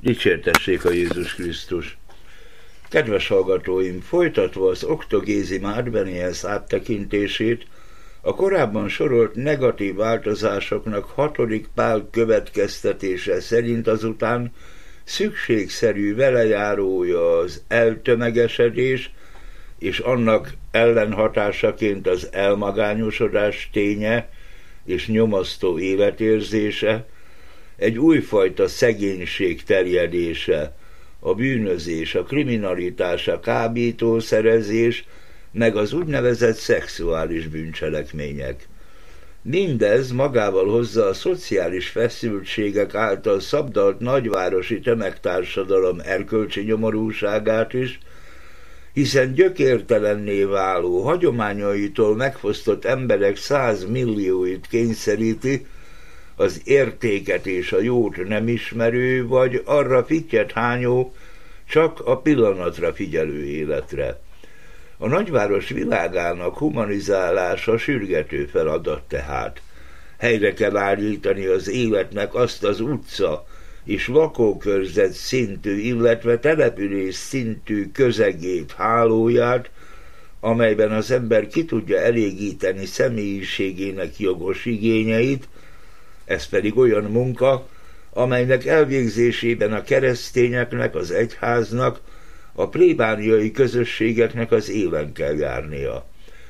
Dicsértessék a Jézus Krisztus! Kedves hallgatóim, folytatva az Octogézima Adveniens áttekintését, a korábban sorolt negatív változásoknak 6. Pál következtetése szerint azután szükségszerű velejárója az eltömegesedés, és annak ellenhatásaként az elmagányosodás ténye és nyomasztó életérzése, egy újfajta szegénység terjedése, a bűnözés, a kriminalitás, a kábítószerezés, meg az úgynevezett szexuális bűncselekmények. Mindez magával hozza a szociális feszültségek által szabdalt nagyvárosi tömegtársadalom erkölcsi nyomorúságát is, hiszen gyökértelenné váló, hagyományaitól megfosztott emberek 100 millióit kényszeríti az értéket és a jót nem ismerő, vagy arra fittyet hányó, csak a pillanatra figyelő életre. A nagyváros világának humanizálása sürgető feladat tehát. Helyre kell állítani az életnek azt az utca és lakókörzet szintű, illetve település szintű közegét, hálóját, amelyben az ember ki tudja elégíteni személyiségének jogos igényeit, ez pedig olyan munka, amelynek elvégzésében a keresztényeknek, az egyháznak, a plébániai közösségeknek az élen kell járnia.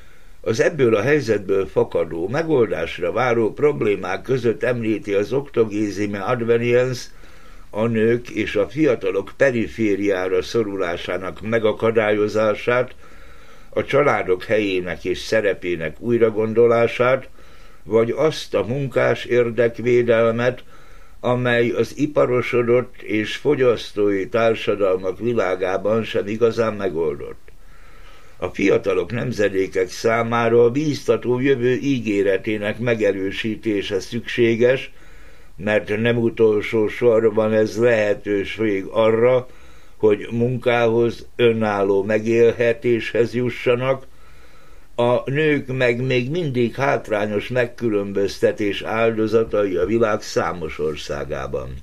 Az ebből a helyzetből fakadó, megoldásra váró problémák között említi az Octogézima Adveniens a nők és a fiatalok perifériára szorulásának megakadályozását, a családok helyének és szerepének újragondolását, vagy azt a munkás érdekvédelmet, amely az iparosodott és fogyasztói társadalmak világában sem igazán megoldott. A fiatalok nemzedékek számára a bíztató jövő ígéretének megerősítése szükséges, mert nem utolsó sorban ez lehetőség arra, hogy munkához, önálló megélhetéshez jussanak, a nők meg még mindig hátrányos megkülönböztetés áldozatai a világ számos országában.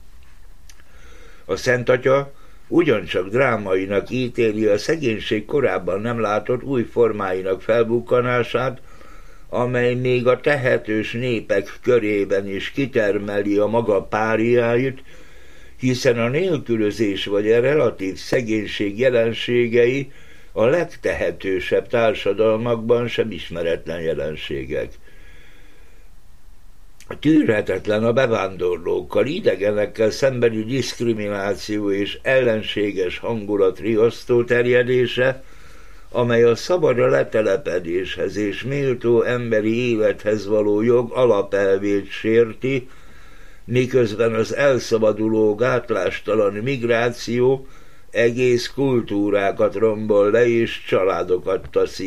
A Szent Atya ugyancsak drámainak ítéli a szegénység korábban nem látott új formáinak felbukkanását, amely még a tehetős népek körében is kitermeli a maga páriáit, hiszen a nélkülözés vagy a relatív szegénység jelenségei a legtehetősebb társadalmakban sem ismeretlen jelenségek. Tűrhetetlen a bevándorlókkal, idegenekkel szembeni diszkrimináció és ellenséges hangulat riasztó terjedése, amely a szabad letelepedéshez és méltó emberi élethez való jog alapelvét sérti, miközben az elszabaduló, gátlástalan migráció egész kultúrákat rombol le, és családokat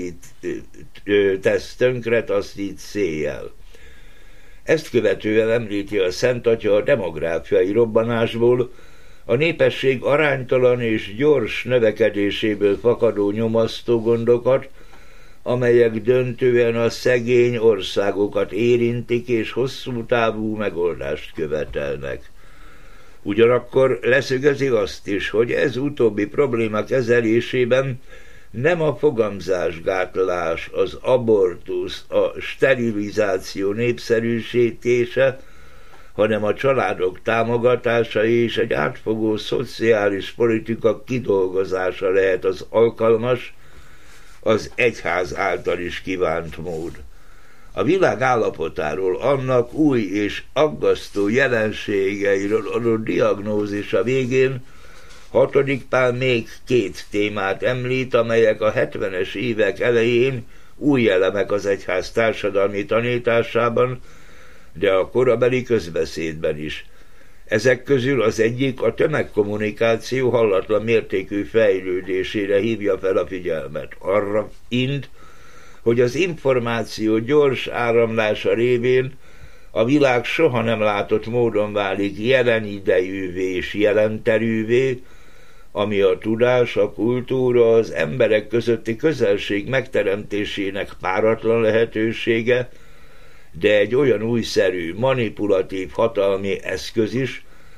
tesz tönkre, taszít széjjel. Ezt követően említi a Szent Atya a demográfiai robbanásból, a népesség aránytalan és gyors növekedéséből fakadó nyomasztó gondokat, amelyek döntően a szegény országokat érintik és hosszú távú megoldást követelnek. Ugyanakkor leszögezi azt is, hogy ez utóbbi probléma kezelésében nem a fogamzásgátlás, az abortusz, a sterilizáció népszerűsítése, hanem a családok támogatása és egy átfogó szociális politika kidolgozása lehet az alkalmas, az egyház által is kívánt mód. A világ állapotáról, annak új és aggasztó jelenségeiről adott diagnózisa végén 6. Pál még 2 témát említ, amelyek a 70-es évek elején új elemek az egyház társadalmi tanításában, de a korabeli közbeszédben is. Ezek közül az egyik a tömegkommunikáció hallatlan mértékű fejlődésére hívja fel a figyelmet. Arra int, hogy az információ gyors áramlása révén a világ soha nem látott módon válik jelen idejűvé és jelenterűvé, ami a tudás, a kultúra, az emberek közötti közelség megteremtésének páratlan lehetősége, de egy olyan újszerű, manipulatív hatalmi eszköz is,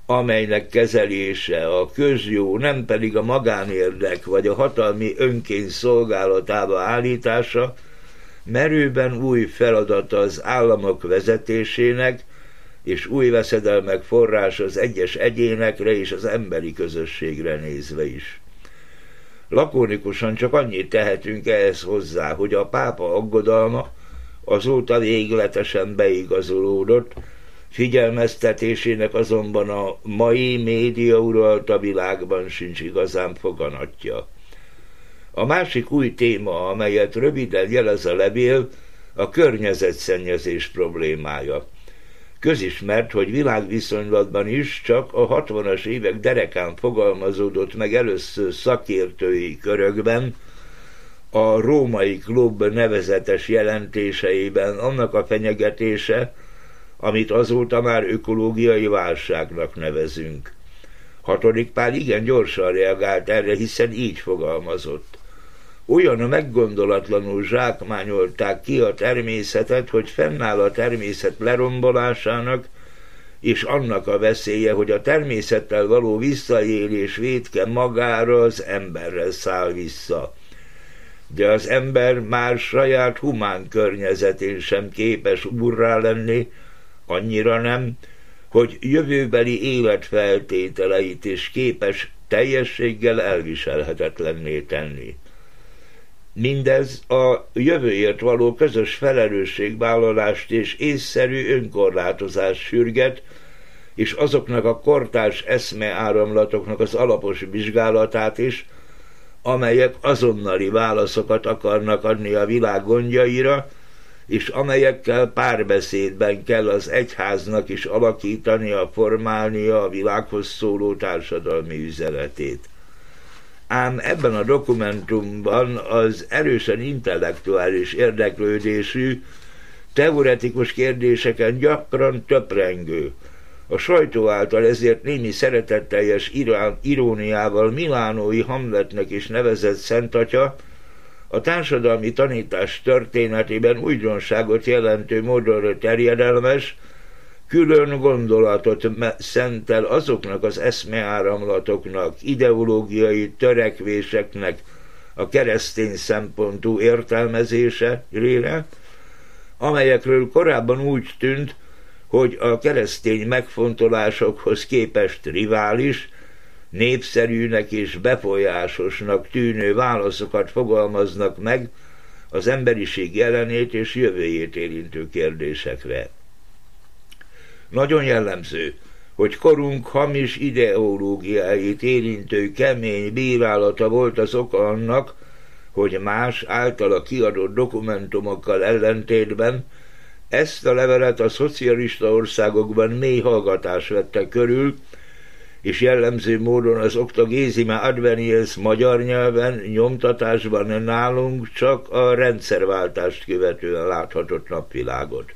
amelynek kezelése a közjó, nem pedig a magánérdek vagy a hatalmi önkény szolgálatába állítása, merőben új feladata az államok vezetésének, és új veszedelmek forrás az egyes egyénekre és az emberi közösségre nézve is. Lakonikusan csak annyit tehetünk ehhez hozzá, hogy a pápa aggodalma azóta végletesen beigazolódott, figyelmeztetésének azonban a mai média uralta világban sincs igazán foganatja. A másik új téma, amelyet röviden jelez a levél, a környezetszennyezés problémája. Közismert, hogy világviszonylatban is csak a 60-as évek derekán fogalmazódott meg először szakértői körökben, a Római Klub nevezetes jelentéseiben annak a fenyegetése, amit azóta már ökológiai válságnak nevezünk. Hatodik Pál igen gyorsan reagált erre, hiszen így fogalmazott. Olyan meggondolatlanul zsákmányolták ki a természetet, hogy fennáll a természet lerombolásának, és annak a veszélye, hogy a természettel való visszaélés vétke magára az emberre száll vissza. De az ember már saját humán környezetén sem képes úrrá lenni, annyira nem, hogy jövőbeli életfeltételeit is képes teljességgel elviselhetetlenné tenni. Mindez a jövőért való közös felelősségvállalást és észszerű önkorlátozást sürget, és azoknak a kortárs eszmeáramlatoknak az alapos vizsgálatát is, amelyek azonnali válaszokat akarnak adni a világ gondjaira, és amelyekkel párbeszédben kell az egyháznak is alakítania, formálnia a világhoz szóló társadalmi üzenetét. Ám ebben a dokumentumban az erősen intellektuális érdeklődésű, teoretikus kérdéseken gyakran töprengő, a sajtó által ezért némi szeretetteljes iróniával milánói Hamletnek is nevezett Szentatya a társadalmi tanítás történetében újdonságot jelentő módon terjedelmes, külön gondolatot szentel azoknak az eszmeáramlatoknak, ideológiai törekvéseknek a keresztény szempontú értelmezésére, amelyekről korábban úgy tűnt, hogy a keresztény megfontolásokhoz képest rivális, népszerűnek és befolyásosnak tűnő válaszokat fogalmaznak meg az emberiség jelenét és jövőjét érintő kérdésekre. Nagyon jellemző, hogy korunk hamis ideológiáit érintő kemény bírálata volt az oka annak, hogy más általa kiadott dokumentumokkal ellentétben ezt a levelet a szocialista országokban mély hallgatás vette körül, és jellemző módon az Octogésima Advenies magyar nyelven nyomtatásban nálunk csak a rendszerváltást követően láthatott napvilágot.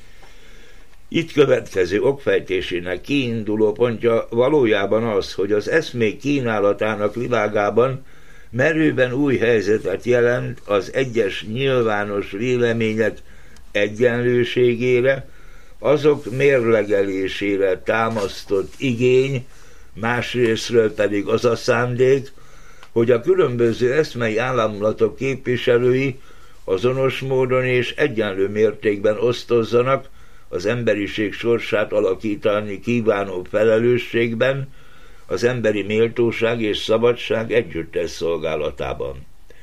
Itt következő okfejtésének kiinduló pontja valójában az, hogy az eszmék kínálatának világában merőben új helyzetet jelent az egyes nyilvános vélemények egyenlőségére, azok mérlegelésére támasztott igény, másrészről pedig az a szándék, hogy a különböző eszmei államlatok képviselői azonos módon és egyenlő mértékben osztozzanak az emberiség sorsát alakítani kívánó felelősségben, az emberi méltóság és szabadság együttes szolgálatában.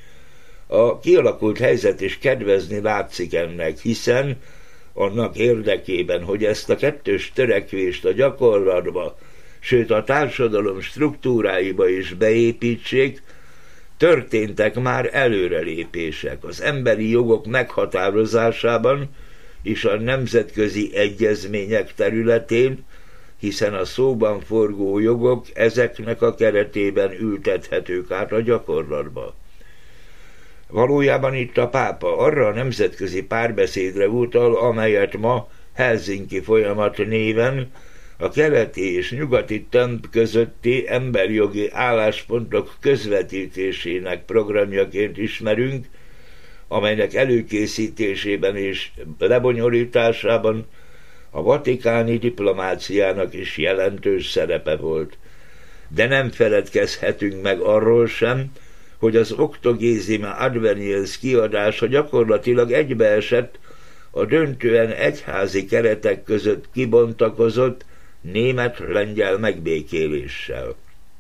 A kialakult helyzet is kedvezni látszik ennek, hiszen annak érdekében, hogy ezt a kettős törekvést a gyakorlatba, sőt a társadalom struktúráiba is beépítsék, történtek már előrelépések az emberi jogok meghatározásában és a nemzetközi egyezmények területén, hiszen a szóban forgó jogok ezeknek a keretében ültethetők át a gyakorlatba. Valójában itt a pápa arra a nemzetközi párbeszédre utal, amelyet ma Helsinki folyamat néven a keleti és nyugati tömb közötti emberjogi álláspontok közvetítésének programjaként ismerünk, amelynek előkészítésében és lebonyolításában A vatikáni diplomáciának is jelentős szerepe volt. De nem feledkezhetünk meg arról sem, hogy az Octogesima Adveniens kiadása gyakorlatilag egybeesett a döntően egyházi keretek között kibontakozott német-lengyel megbékéléssel.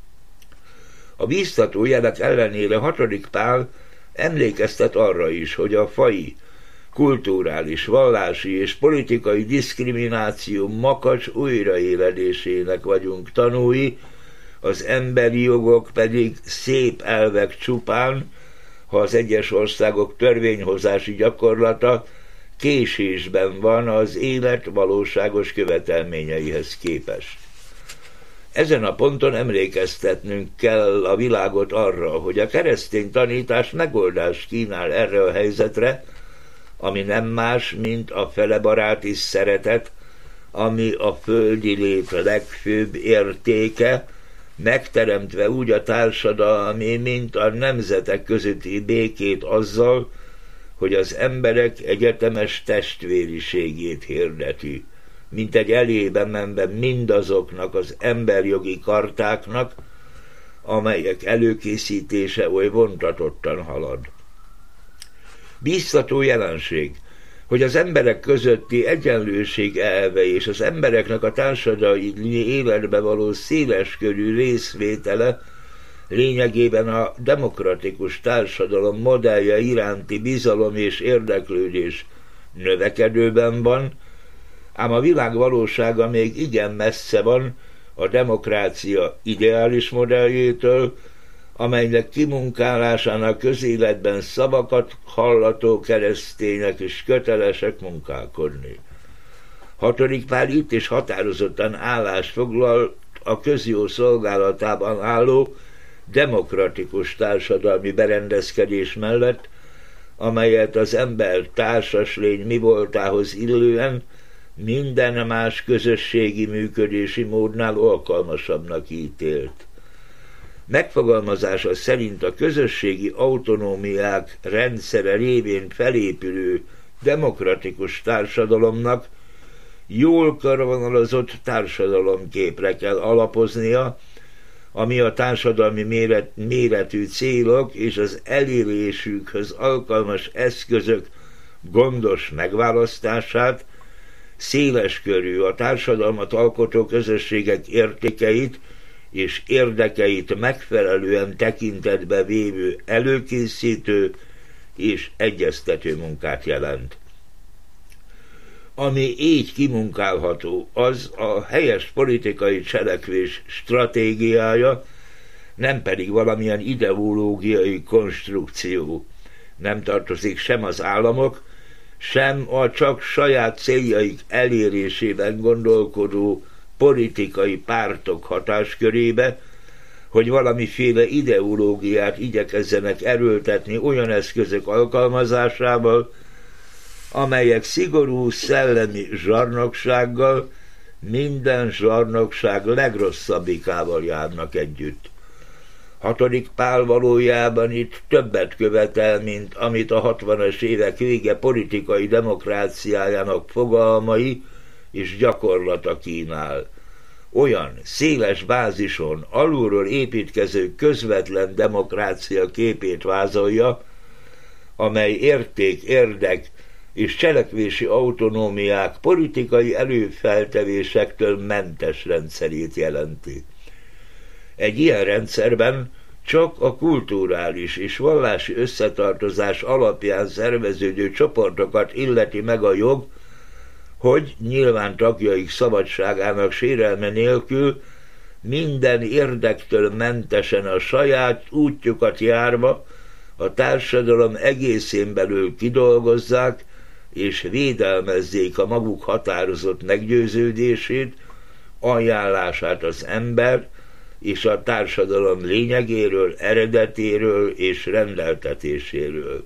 A bíztató jelek ellenére 6. Pál emlékeztet arra is, hogy a faji, kulturális, vallási és politikai diszkrimináció makacs újraéledésének vagyunk tanúi, az emberi jogok pedig szép elvek csupán, ha az egyes országok törvényhozási gyakorlata késésben van az élet valóságos követelményeihez képest. Ezen a ponton emlékeztetnünk kell a világot arra, hogy a keresztény tanítás megoldást kínál erre a helyzetre, ami nem más, mint a felebaráti szeretet, ami a földi lét legfőbb értéke, megteremtve úgy a társadalmi, mint a nemzetek közötti békét azzal, hogy az emberek egyetemes testvériségét hirdeti, mint egy elébe menve mindazoknak az emberjogi kartáknak, amelyek előkészítése oly vontatottan halad. Bíztató jelenség, hogy az emberek közötti egyenlőség elve és az embereknek a társadalmi életbe való széleskörű részvétele lényegében a demokratikus társadalom modellje iránti bizalom és érdeklődés növekedőben van, ám a világ valósága még igen messze van a demokrácia ideális modelljétől, amelynek kimunkálásának közéletben szavakat hallató keresztények is kötelesek munkálkodni. 6. Pál itt is határozottan állást foglal a közjó szolgálatában álló demokratikus társadalmi berendezkedés mellett, amelyet az ember társas lény mivoltához illően minden más közösségi működési módnál alkalmasabbnak ítélt. Megfogalmazása szerint a közösségi autonómiák rendszere révén felépülő demokratikus társadalomnak jól körvonalazott társadalomképre kell alapoznia, ami a társadalmi méretű célok és az elérésükhöz alkalmas eszközök gondos megválasztását, széleskörű a társadalmat alkotó közösségek értékeit és érdekeit megfelelően tekintetbe vévő előkészítő és egyeztető munkát jelent. Ami így kimunkálható, az a helyes politikai cselekvés stratégiája, nem pedig valamilyen ideológiai konstrukció. Nem tartozik sem az államok, sem a csak saját céljaik elérésében gondolkodó politikai pártok hatáskörébe, hogy valamiféle ideológiát igyekezzenek erőltetni olyan eszközök alkalmazásával, amelyek szigorú szellemi zsarnoksággal, minden zsarnokság legrosszabbikával járnak együtt. 6. Pál valójában itt többet követel, mint amit a 60-as évek vége politikai demokráciájának fogalmai és gyakorlata kínál. Olyan széles bázison alulról építkező közvetlen demokrácia képét vázolja, amely érték, érdek és cselekvési autonómiák politikai előfeltevésektől mentes rendszerét jelenti. Egy ilyen rendszerben csak a kulturális és vallási összetartozás alapján szerveződő csoportokat illeti meg a jog, hogy nyilván tagjaik szabadságának sérelme nélkül minden érdektől mentesen a saját útjukat járva a társadalom egészén belül kidolgozzák és védelmezzék a maguk határozott meggyőződését, ajánlását az ember és a társadalom lényegéről, eredetéről és rendeltetéséről.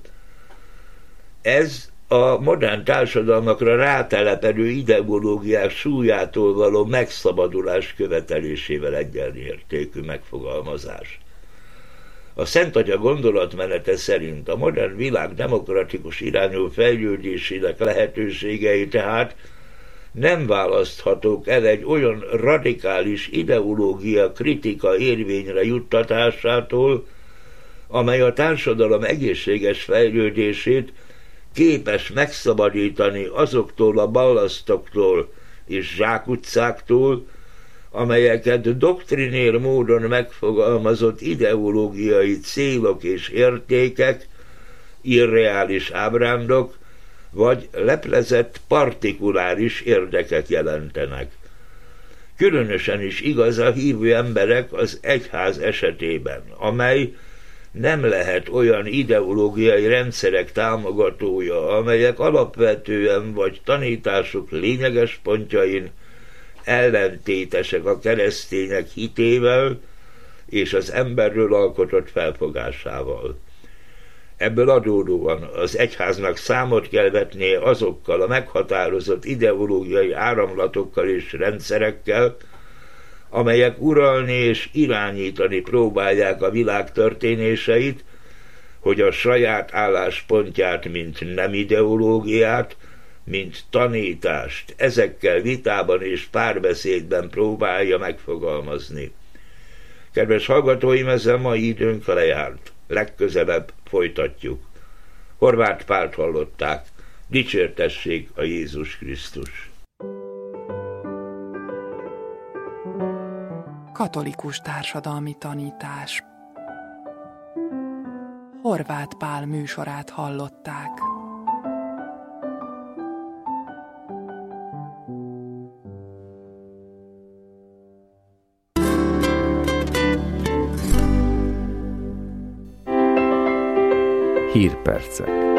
Ez a modern társadalmakra rátelepedő ideológiák súlyától való megszabadulás követelésével egyenértékű megfogalmazás. A Szent Atya gondolatmenete szerint a modern világ demokratikus irányú fejlődésének lehetőségei tehát nem választhatók el egy olyan radikális ideológia kritika érvényre juttatásától, amely a társadalom egészséges fejlődését képes megszabadítani azoktól a ballasztoktól és zsákutcáktól, amelyeket doktrinér módon megfogalmazott ideológiai célok és értékek, irreális ábrándok, vagy leplezett partikuláris érdekek jelentenek. Különösen is igaz a hívő emberek az egyház esetében, amely nem lehet olyan ideológiai rendszerek támogatója, amelyek alapvetően vagy tanításuk lényeges pontjain ellentétesek a keresztények hitével és az emberről alkotott felfogásával. Ebből adódóan az egyháznak számot kell vetnie azokkal a meghatározott ideológiai áramlatokkal és rendszerekkel, amelyek uralni és irányítani próbálják a világ történéseit, hogy a saját álláspontját, mint nem ideológiát, mint tanítást ezekkel vitában és párbeszédben próbálja megfogalmazni. Kedves hallgatóim, ezzel mai időnk lejárt. Legközelebb folytatjuk. Horváth Pált hallották. Dicsértessék a Jézus Krisztus! Katolikus társadalmi tanítás. Horváth Pál műsorát hallották. Hírpercek.